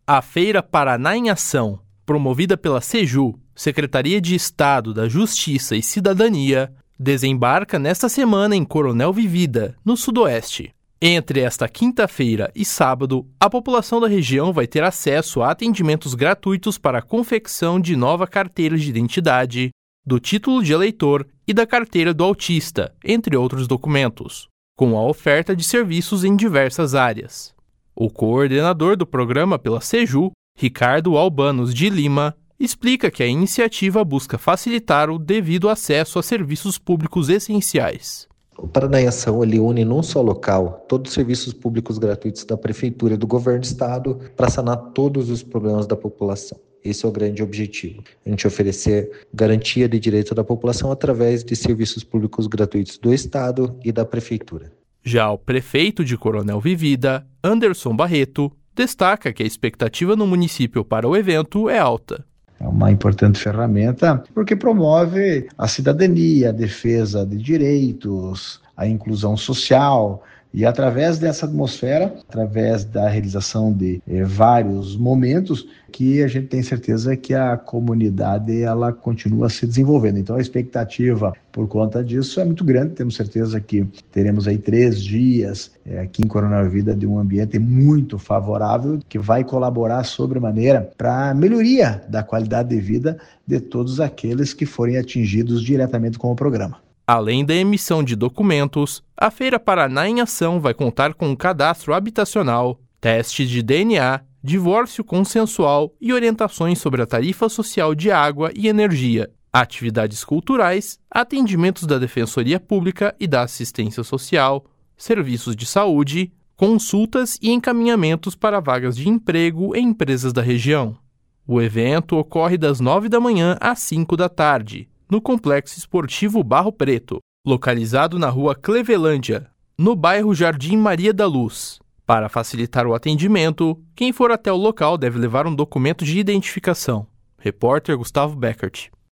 A Feira Paraná em Ação, promovida pela SEJU, Secretaria de Estado da Justiça e Cidadania, desembarca nesta semana em Coronel Vivida, no Sudoeste. Entre esta quinta-feira e sábado, a população da região vai ter acesso a atendimentos gratuitos para a confecção de nova carteira de identidade, do título de eleitor e da carteira do autista, entre outros documentos, com a oferta de serviços em diversas áreas. O coordenador do programa pela SEJU, Ricardo Albanos de Lima, explica que a iniciativa busca facilitar o devido acesso a serviços públicos essenciais. O Paraná em Ação ele une num só local todos os serviços públicos gratuitos da Prefeitura e do Governo do Estado para sanar todos os problemas da população. Esse é o grande objetivo, a gente oferecer garantia de direito da população através de serviços públicos gratuitos do Estado e da Prefeitura. Já o prefeito de Coronel Vivida, Anderson Barreto, destaca que a expectativa no município para o evento é alta. É uma importante ferramenta porque promove a cidadania, a defesa de direitos, a inclusão social e através dessa atmosfera, através da realização de vários momentos, que a gente tem certeza que a comunidade ela continua se desenvolvendo. Então a expectativa por conta disso é muito grande, temos certeza que teremos aí 3 dias aqui em Coronel Vivida de um ambiente muito favorável que vai colaborar sobremaneira para a melhoria da qualidade de vida de todos aqueles que forem atingidos diretamente com o programa. Além da emissão de documentos, a Feira Paraná em Ação vai contar com um cadastro habitacional, testes de DNA, divórcio consensual e orientações sobre a tarifa social de água e energia, atividades culturais, atendimentos da Defensoria Pública e da Assistência Social, serviços de saúde, consultas e encaminhamentos para vagas de emprego em empresas da região. O evento ocorre das 9 da manhã às 5 da tarde. No Complexo Esportivo Barro Preto, localizado na rua Clevelândia, no bairro Jardim Maria da Luz. Para facilitar o atendimento, quem for até o local deve levar um documento de identificação. Repórter Gustavo Beckert.